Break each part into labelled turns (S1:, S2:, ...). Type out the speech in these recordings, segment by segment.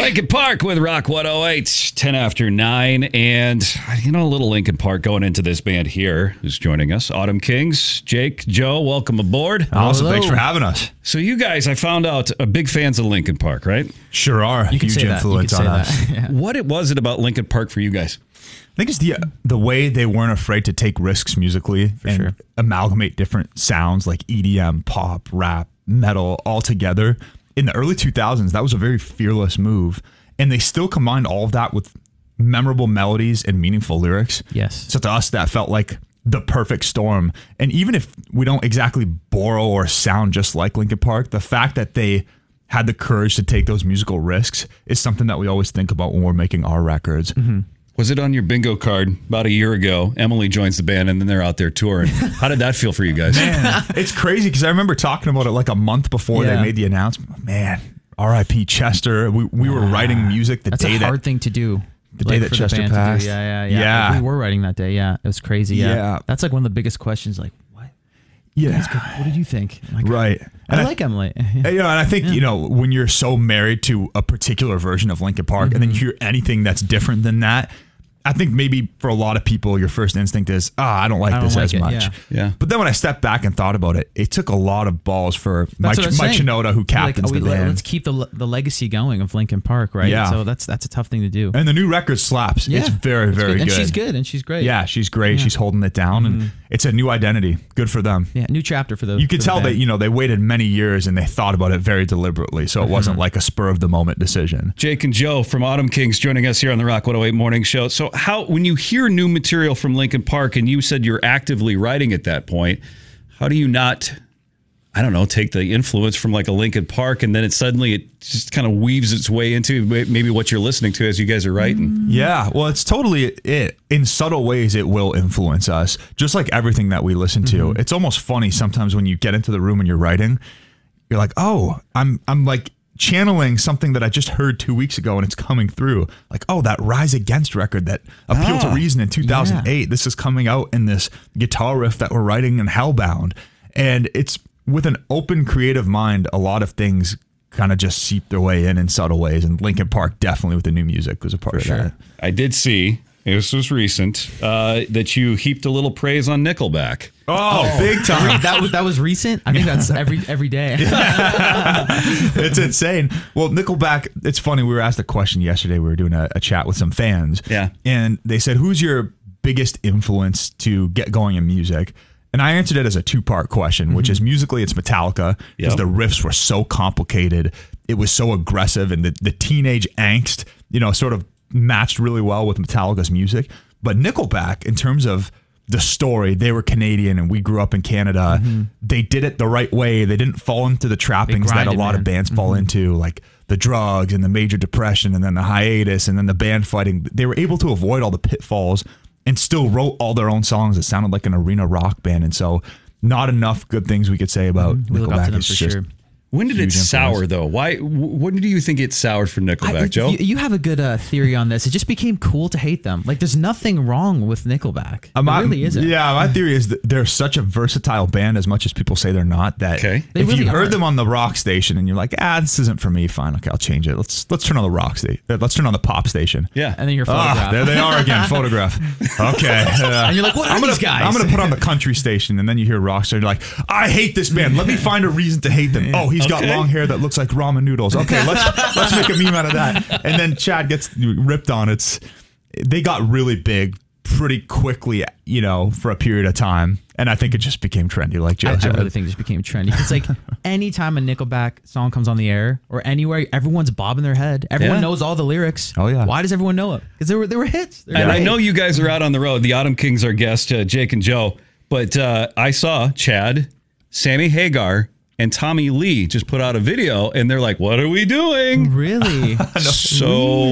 S1: Linkin Park with Rock 108, 10 after 9. And, a little Linkin Park going into this band here who's joining us. Autumn Kings, Jake, Joe, welcome aboard.
S2: Awesome. Thanks for having us.
S1: So you guys, I found out, are big fans of Linkin Park, right?
S2: Sure are.
S3: You can
S2: Huge
S3: say that.
S2: influence on us.
S3: Yeah.
S1: What was it about Linkin Park for you guys?
S2: I think it's the way they weren't afraid to take risks musically and amalgamate different sounds like EDM, pop, rap, metal all together. In the early 2000s, that was a very fearless move. And they still combined all of that with memorable melodies and meaningful lyrics.
S3: Yes.
S2: So to us, that felt like the perfect storm. And even if we don't exactly borrow or sound just like Linkin Park, the fact that they had the courage to take those musical risks is something that we always think about when we're making our records.
S3: Mm-hmm.
S1: Was it on your bingo card about a year ago? Emily joins the band and then they're out there touring. How did that feel for you guys?
S2: Man, it's crazy because I remember talking about it like a month before they made the announcement. Man, R.I.P. Chester. We were writing music the
S3: That's
S2: day
S3: a hard thing to do.
S2: The day that
S3: for the
S2: Chester
S3: band to do.
S2: passed.
S3: Yeah. We were writing that day. Yeah, it was crazy. Yeah. That's like one of the biggest questions. Like, what?
S2: Yeah.
S3: What did you think? Like,
S2: right.
S3: I like Emily.
S2: And I think, when you're so married to a particular version of Linkin Park and then you hear anything that's different than that, I think maybe for a lot of people, your first instinct is, I don't like this as much.
S1: Yeah.
S2: But then when I stepped back and thought about it, it took a lot of balls for Mike Shinoda, who captains the band.
S3: Let's keep the legacy going of Linkin Park, right?
S2: Yeah.
S3: So that's a tough thing to do.
S2: And the new record slaps.
S3: Yeah.
S2: It's very, very good.
S3: And she's good, and she's great.
S2: Yeah, she's great. Yeah. She's holding it down, and it's a new identity. Good for them.
S3: Yeah, new chapter for those.
S2: You could tell that, they waited many years and they thought about it very deliberately, so it wasn't like a spur of the moment decision.
S1: Jake and Joe from Autumn Kings joining us here on the Rock 108 Morning Show. So when you hear new material from Linkin Park and you said you're actively writing at that point, how do you not, take the influence from like a Linkin Park and then it just kind of weaves its way into maybe what you're listening to as you guys are writing?
S2: Yeah, well, it's totally it. In subtle ways, it will influence us, just like everything that we listen to. It's almost funny sometimes when you get into the room and you're writing, you're like, oh, I'm like channeling something that I just heard 2 weeks ago and it's coming through. Like, oh, that Rise Against record that Appeal to Reason in 2008. This is coming out in this guitar riff that we're writing in Hellbound. And it's with an open creative mind, a lot of things kind of just seep their way in subtle ways. And Linkin Park definitely with the new music was a part of that.
S1: I did see, this was recent, that you heaped a little praise on Nickelback.
S2: Oh, big time.
S3: That was recent? I think that's every day.
S2: It's insane. Well, Nickelback, it's funny. We were asked a question yesterday. We were doing a chat with some fans.
S1: Yeah.
S2: And they said, who's your biggest influence to get going in music? And I answered it as a two-part question, which is musically it's Metallica because the riffs were so complicated. It was so aggressive and the teenage angst, sort of matched really well with Metallica's music. But Nickelback, in terms of the story, they were Canadian and we grew up in Canada. They did it the right way. They didn't fall into the trappings that a lot of bands fall into, like the drugs and the major depression and then the hiatus and then the band fighting. They were able to avoid all the pitfalls and still wrote all their own songs that sounded like an arena rock band. And so not enough good things we could say about Nickelback.
S3: It's just
S2: sure.
S1: When did it sour, though? Why? When do you think it soured for Nickelback, Joe?
S3: You have a good theory on this. It just became cool to hate them. Like, there's nothing wrong with Nickelback. It really isn't.
S2: Yeah, my theory is that they're such a versatile band, as much as people say they're not, that if you heard them on the rock station and you're like, this isn't for me, fine, okay, I'll change it. Let's turn on the rock station. Let's turn on the pop station.
S1: Yeah.
S3: And then you're Photograph.
S2: There they are again, Photograph. Okay.
S3: And you're like, what are these guys?
S2: I'm going to put on the country station, and then you hear Rockstar, you're like, I hate this band. Let me find a reason to hate them. Oh, he's got long hair that looks like ramen noodles. Okay, let's make a meme out of that. And then Chad gets ripped on. They got really big pretty quickly, for a period of time. And I think it just became trendy, like Joe said.
S3: I really think it just became trendy. It's like anytime a Nickelback song comes on the air or anywhere, everyone's bobbing their head. Everyone knows all the lyrics.
S2: Oh, yeah.
S3: Why does everyone know it? Because they were hits.
S1: And I know you guys are out on the road. The Autumn Kings are guests, Jake and Joe. But I saw Chad, Sammy Hagar, and Tommy Lee just put out a video, and they're like, what are we doing?
S3: Really?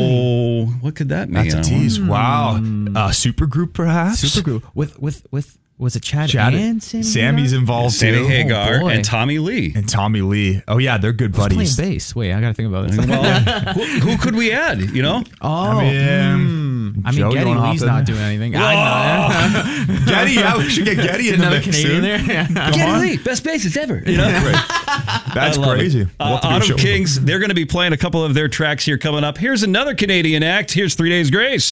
S1: So what could that mean?
S2: That's a tease. Wow. Supergroup, perhaps?
S3: Supergroup with Was it Chad
S2: Chad-
S3: and Sammy?
S2: Sammy's
S3: Hagar?
S2: involved
S1: Sammy
S2: too.
S1: Hagar
S3: boy.
S1: and Tommy Lee.
S2: And Tommy Lee. Oh yeah, they're good
S3: Who's
S2: buddies.
S3: playing bass? Wait, I gotta think about this.
S1: Well, who could we add? You know,
S3: Oh, I mean,
S2: Joe, you
S3: Getty
S2: wanna hop
S3: Lee's
S2: in
S3: not
S2: there?
S3: doing anything. I know.
S2: Getty, yeah, we should get Getty in the
S3: Another
S2: mix
S3: Canadian
S2: soon.
S3: there.
S2: Come
S1: Getty
S2: on.
S1: Lee, best bassist ever. You know,
S2: That's
S1: I love
S2: crazy.
S1: it.
S2: We'll have to do a
S1: Autumn
S2: show with them.
S1: Kings, they're going to be playing a couple of their tracks here coming up. Here's another Canadian act. Here's 3 Days Grace.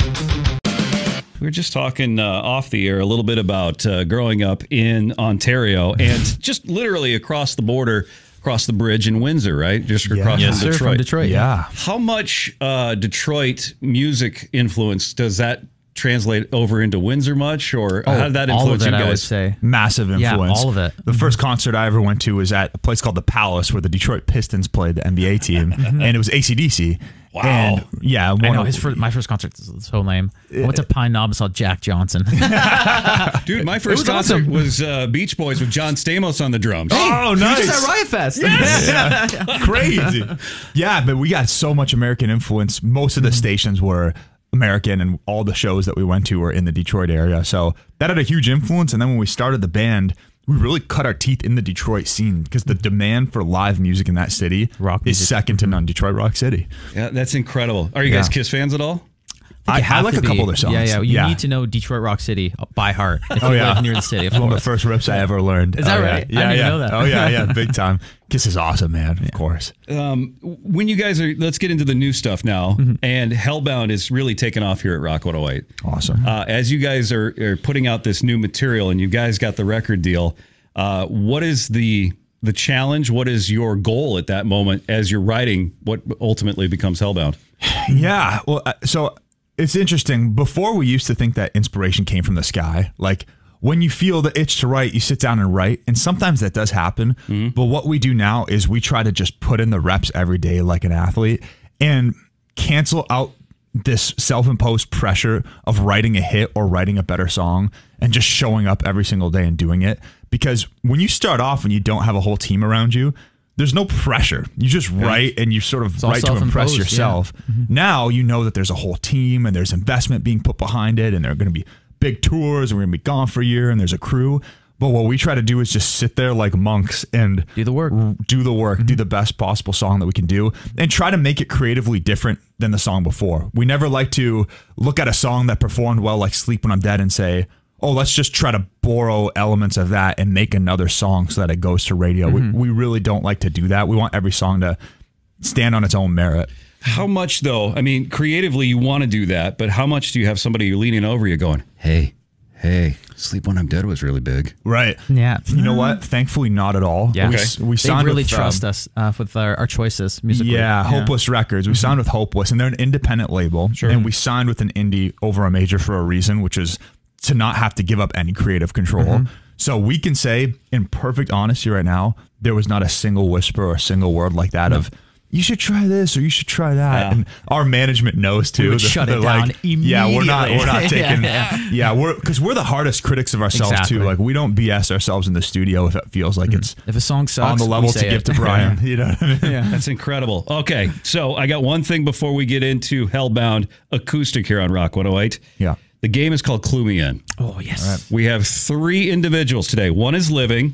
S1: We were just talking off the air a little bit about growing up in Ontario and just literally across the border, across the bridge in Windsor, right? Just across
S3: Yes,
S1: from
S3: sir,
S1: Detroit.
S3: from Detroit.
S2: Yeah.
S1: How much Detroit music influence does that translate over into Windsor much? Or how did that
S3: all
S1: influence
S3: of it,
S1: you guys?
S3: I would say.
S2: Massive
S3: Yeah,
S2: influence.
S3: all of it.
S2: The first concert I ever went to was at a place called the Palace, where the Detroit Pistons played the NBA team, and it was AC/DC.
S1: Wow.
S2: And yeah,
S3: I know
S2: of-
S3: my first concert was so lame. I went to Pine Knob and saw Jack Johnson.
S1: Dude, my first
S3: was
S1: concert
S3: awesome.
S1: was Beach Boys with John Stamos on the drums.
S2: Oh,
S3: He
S2: nice.
S3: was at Riot Fest.
S2: Crazy. Yeah, but we got so much American influence. Most of the stations were American, and all the shows that we went to were in the Detroit area. So that had a huge influence. And then when we started the band, we really cut our teeth in the Detroit scene because the demand for live music in that city
S3: Rock
S2: is
S3: music.
S2: second to none. Detroit Rock City.
S1: Yeah, that's incredible. Are you guys
S2: Yeah.
S1: Kiss fans at all?
S2: I
S3: have
S2: like
S3: to
S2: a couple
S3: be.
S2: of their songs.
S3: Yeah. You need to know Detroit Rock City by heart if you live near the city. Of
S2: One of the
S3: course.
S2: first rips I ever learned.
S3: Is that
S2: Oh, yeah.
S3: right? I
S2: Yeah,
S3: didn't even
S2: yeah.
S3: know that.
S2: Oh yeah, big time. Kiss is awesome, man. Of course.
S1: When you guys are, let's get into the new stuff now. And Hellbound is really taking off here at Rock 108.
S2: Awesome.
S1: As you guys are putting out this new material and you guys got the record deal, what is the challenge? What is your goal at that moment as you're writing what ultimately becomes Hellbound?
S2: Yeah. Well, so it's interesting. Before, we used to think that inspiration came from the sky. Like when you feel the itch to write, you sit down and write. And sometimes that does happen. But what we do now is we try to just put in the reps every day like an athlete and cancel out this self-imposed pressure of writing a hit or writing a better song and just showing up every single day and doing it. Because when you start off and you don't have a whole team around you, there's no pressure. You just write and you sort of
S3: all
S2: write to impress
S3: self-imposed,
S2: yourself. Now you know that there's a whole team and there's investment being put behind it and there are going to be big tours and we're going to be gone for a year and there's a crew. But what we try to do is just sit there like monks and
S3: Do the work.
S2: do the best possible song that we can do and try to make it creatively different than the song before. We never like to look at a song that performed well like Sleep When I'm Dead and say, oh, let's just try to borrow elements of that and make another song so that it goes to radio. We really don't like to do that. We want every song to stand on its own merit.
S1: How much, though? I mean, creatively, you want to do that, but how much do you have somebody leaning over you going, hey, Sleep When I'm Dead was really big?
S2: Right.
S3: Yeah.
S2: You know what? Thankfully, not at all.
S3: Yeah.
S2: We,
S1: Okay.
S2: we
S3: They
S2: signed
S3: really
S2: with,
S3: trust us with our choices musically.
S2: Yeah, Hopeless Records. We signed with Hopeless, and they're an independent label. Sure. And we signed with an indie over a major for a reason, which is to not have to give up any creative control. So we can say, in perfect honesty right now, there was not a single whisper or a single word like that of, you should try this or you should try that.
S1: Yeah.
S2: And our management knows too.
S3: We would shut it
S2: They're
S3: down
S2: Yeah, we're not
S3: immediately.
S2: taking.
S3: Yeah.
S2: Because we're the hardest critics of ourselves
S3: Exactly.
S2: too. Like we don't BS ourselves in the studio if it feels like it's
S3: If a song sucks,
S2: on the level
S3: we
S2: to
S3: say
S2: give
S3: it.
S2: to Brian. You know what I mean?
S1: That's incredible. Okay, so I got one thing before we get into Hellbound acoustic here on Rock 108.
S2: Yeah.
S1: The game is called Clue Me In.
S3: Oh, yes.
S1: We have 3 individuals today. One is living,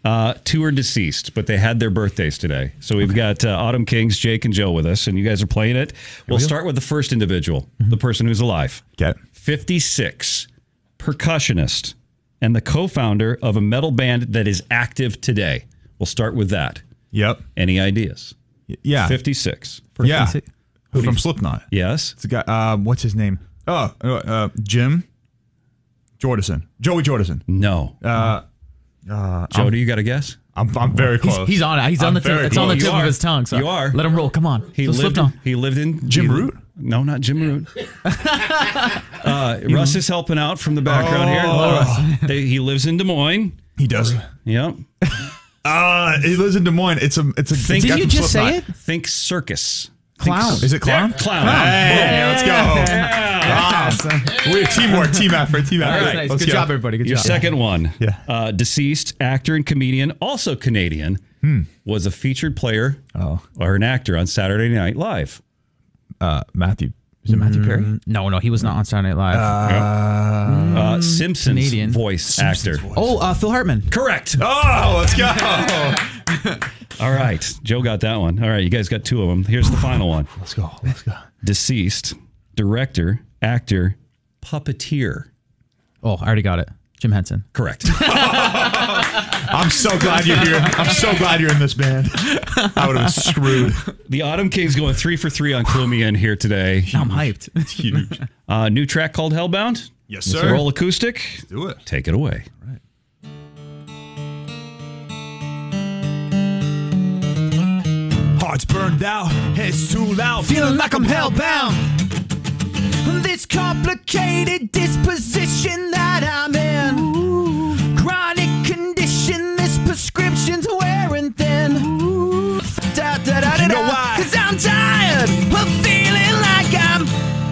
S1: 2 are deceased, but they had their birthdays today. So we've got Autumn Kings, Jake, and Joe with us, and you guys are playing it. We'll start with the first individual, the person who's alive.
S2: Okay.
S1: 56, percussionist, and the co-founder of a metal band that is active today. We'll start with that.
S2: Yep.
S1: Any ideas?
S2: Yeah.
S1: 56.
S2: Yeah. From Slipknot.
S1: Yes.
S2: It's a guy. What's his name? Jim Jordison. Joey Jordison.
S1: No. Joe, do you got a guess?
S2: I'm very close.
S3: He's on it. He's on
S2: I'm
S3: the tip.
S2: very
S3: It's on the
S2: close.
S3: tip
S1: You
S3: of
S1: are.
S3: his tongue. So
S1: You are.
S3: Let him roll. Come on.
S1: He lived in
S2: Jim Root?
S1: No, not Jim Root. Russ is helping out from the background here. He lives in Des Moines.
S2: He does.
S1: Yep.
S2: He lives in Des Moines. It's a.
S1: Think-
S3: Did you just say it?
S1: Think circus.
S3: Clown.
S2: Is it Clown?
S1: Yeah, clown.
S2: Hey, let's go. We have teamwork, team effort.
S3: All right.
S2: Let's
S3: Good
S2: go.
S3: job, everybody. Good
S1: Your
S3: job.
S1: second one.
S2: Yeah.
S1: Deceased actor and comedian, also Canadian, was a featured player
S2: Oh.
S1: or an actor on Saturday Night Live.
S2: Matthew Was it Matthew Perry?
S3: No, he was not on Saturday Night Live.
S1: Simpsons
S3: Canadian.
S1: voice actor.
S3: Phil Hartman.
S1: Correct.
S2: Oh, let's go.
S1: All right. Joe got that one. All right. You guys got 2 of them. Here's the final one.
S2: Let's go.
S1: Deceased, director, actor, puppeteer.
S3: Oh, I already got it. Jim Henson.
S1: Correct.
S2: I'm so glad you're here. I'm so glad you're in this band. I would have been screwed.
S1: The Autumn Kings going 3 for 3 on Clue Me In here today.
S3: I'm hyped.
S2: It's huge.
S1: New track called Hellbound.
S2: Yes, sir.
S1: Roll acoustic.
S2: Let's do it.
S1: Take it away.
S2: All right. Heart's burned out, head's too loud,
S3: Feeling like I'm hellbound. This complicated disposition that I'm in. Chronic condition, this prescription's wearing thin.
S2: You know why?
S3: 'Cause I'm tired of feeling like I'm.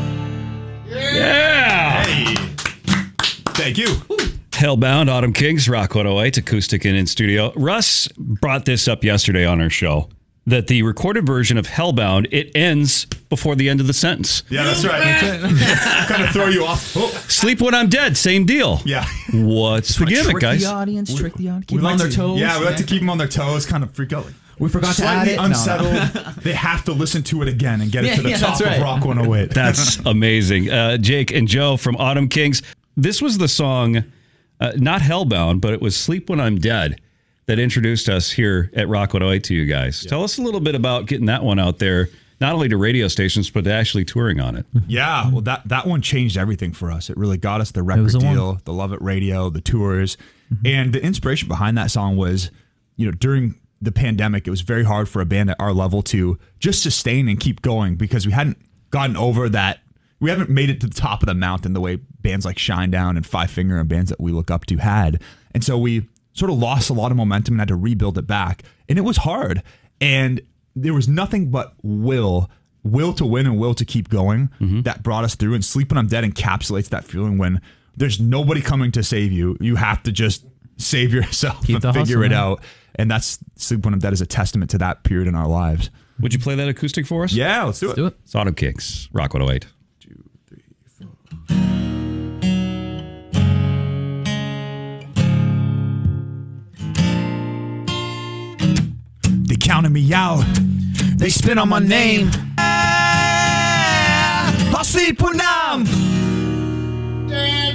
S1: Yeah.
S2: Hey. Thank you.
S1: Hellbound, Autumn Kings, Rock 108, acoustic and in studio. Russ brought this up yesterday on our show, that the recorded version of Hellbound, it ends before the end of the sentence.
S2: Yeah, that's right. Kind of throw you off. Oh.
S1: Sleep when I'm dead, same deal.
S2: Yeah.
S1: What's the gimmick,
S3: Trick
S1: guys?
S3: the audience, trick the audience. Keep
S2: We
S3: them on
S2: like
S3: their
S2: to-
S3: toes.
S2: Yeah, we like to keep them on their toes, kind of freak out.
S3: We forgot to add
S2: Slightly
S3: it. No, no.
S2: unsettled. They have to listen to it again and get it to the
S3: Yeah,
S2: top
S3: that's
S2: of
S3: right.
S2: Rock 108.
S1: That's amazing. Jake and Joe from Autumn Kings. This was the song, not Hellbound, but it was Sleep When I'm Dead that introduced us here at Rock 108 to you guys. Yeah. Tell us a little bit about getting that one out there, not only to radio stations, but to actually touring on it.
S2: Yeah, well, that one changed everything for us. It really got us the record deal, the Love It Radio, the tours. And the inspiration behind that song was, during the pandemic, it was very hard for a band at our level to just sustain and keep going because we hadn't gotten over that. We haven't made it to the top of the mountain the way bands like Shinedown and Five Finger and bands that we look up to had. And so we sort of lost a lot of momentum and had to rebuild it back. And it was hard. And there was nothing but will to win and will to keep going that brought us through. And Sleep When I'm Dead encapsulates that feeling when there's nobody coming to save you. You have to just save yourself and figure it out. And that's Sleep When I'm Dead is a testament to that period in our lives.
S1: Would you play that acoustic for us?
S2: Yeah, let's do it.
S1: It's Autumn Kings, Rock 108.
S2: 2, 3, 4. They counted me out. They spit on my name. I'll sleep when I'm dead.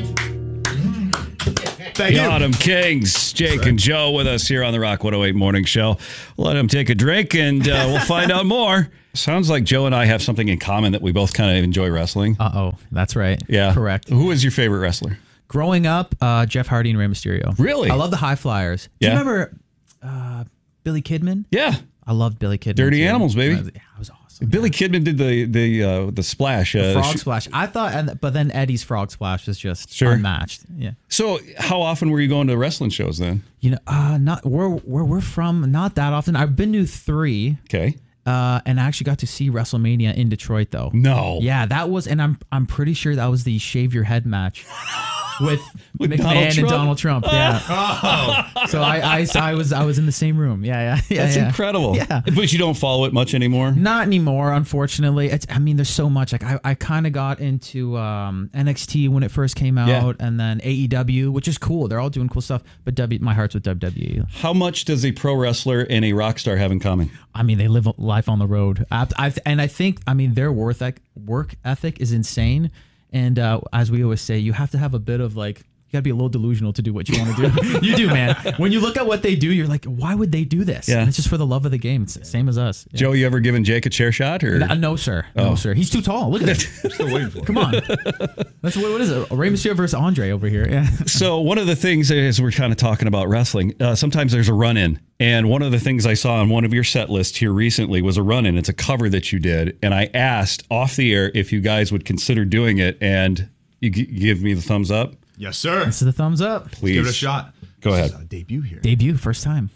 S2: Thank
S1: The
S2: you.
S1: Autumn Kings, Jake and Joe with us here on the Rock 108 Morning Show. Let them take a drink and we'll find out more. Sounds like Joe and I have something in common that we both kind of enjoy wrestling.
S3: Uh-oh, that's right.
S1: Yeah.
S3: Correct.
S1: Who is your favorite wrestler?
S3: Growing up, Jeff Hardy and Rey Mysterio.
S1: Really?
S3: I love the High Flyers. Do
S1: Yeah.
S3: you remember Billy Kidman?
S1: Yeah.
S3: I loved Billy Kidman.
S1: Dirty
S3: too.
S1: Animals, baby.
S3: That was awesome.
S1: Billy Kidman did the splash.
S3: Frog Splash. I thought, but then Eddie's Frog Splash was just unmatched. Yeah.
S1: So how often were you going to wrestling shows then?
S3: Not where we're from. Not that often. I've been to 3.
S1: Okay.
S3: And I actually got to see WrestleMania in Detroit though.
S1: No.
S3: Yeah, that was, and I'm pretty sure that was the shave your head match. With
S1: Donald
S3: McMahon
S1: Trump?
S3: and Donald Trump, yeah. So I was in the same room, yeah.
S1: That's incredible.
S3: Yeah,
S1: but you don't follow it much anymore.
S3: Not anymore, unfortunately. There's so much. Like I kind of got into NXT when it first came out, and then AEW, which is cool. They're all doing cool stuff. But my heart's with WWE.
S1: How much does a pro wrestler and a rock star have in common?
S3: They live life on the road. I think their work ethic is insane. And as we always say, you have to have a bit of you got to be a little delusional to do what you want to do. You do, man. When you look at what they do, you're like, why would they do this?
S1: Yeah.
S3: And it's just for the love of the game. It's the same as us. Yeah.
S1: Joe, you ever given Jake a chair shot? Or
S3: No, sir. No, sir. He's too tall. Look at him.
S2: Still waiting for it.
S3: Come on. That's what is it? Rey Mysterio versus Andre over here. Yeah.
S1: So one of the things is we're kind of talking about wrestling. Sometimes there's a run-in. And one of the things I saw on one of your set lists here recently was a run-in. It's a cover that you did. And I asked off the air if you guys would consider doing it. And you give me the thumbs up?
S2: Yes, sir.
S3: This is the thumbs up.
S1: Please.
S2: Give it a shot.
S1: Go ahead.
S2: This is a debut here.
S3: Debut, first time.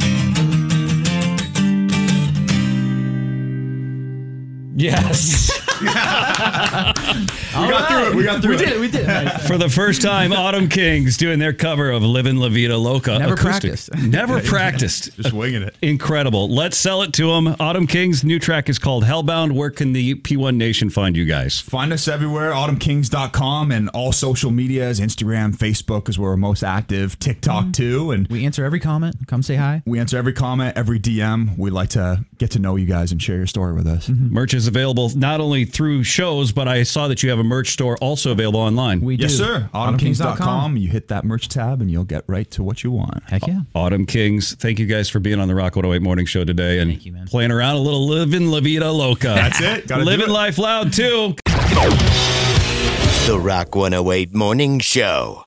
S1: Yes.
S2: We got through it.
S3: We did. Nice.
S1: For the first time, Autumn Kings doing their cover of Livin' La Vida Loca.
S3: Never
S1: acoustic.
S3: practiced.
S1: Never practiced.
S2: Just winging it.
S1: Incredible. Let's sell it to them. Autumn Kings, new track is called Hellbound. Where can the P1 Nation find you guys?
S2: Find us everywhere, autumnkings.com, and all social medias, Instagram, Facebook is where we're most active, TikTok too. And
S3: We answer every comment. Come say hi.
S2: we answer every comment, every DM. We'd like to get to know you guys and share your story with us.
S1: Merch is available not only through shows, but I saw that you have a merch store also available online.
S3: We
S2: Yes,
S3: do.
S2: sir. Autumnkings.com. You hit that merch tab and you'll get right to what you want.
S3: Heck yeah.
S1: Autumn Kings, thank you guys for being on the Rock 108 Morning Show today and
S3: Thank you, man.
S1: playing around a little Livin' La Vida Loca.
S2: That's it. Gotta do
S1: Living
S2: it.
S1: life loud too.
S4: The Rock 108 Morning Show.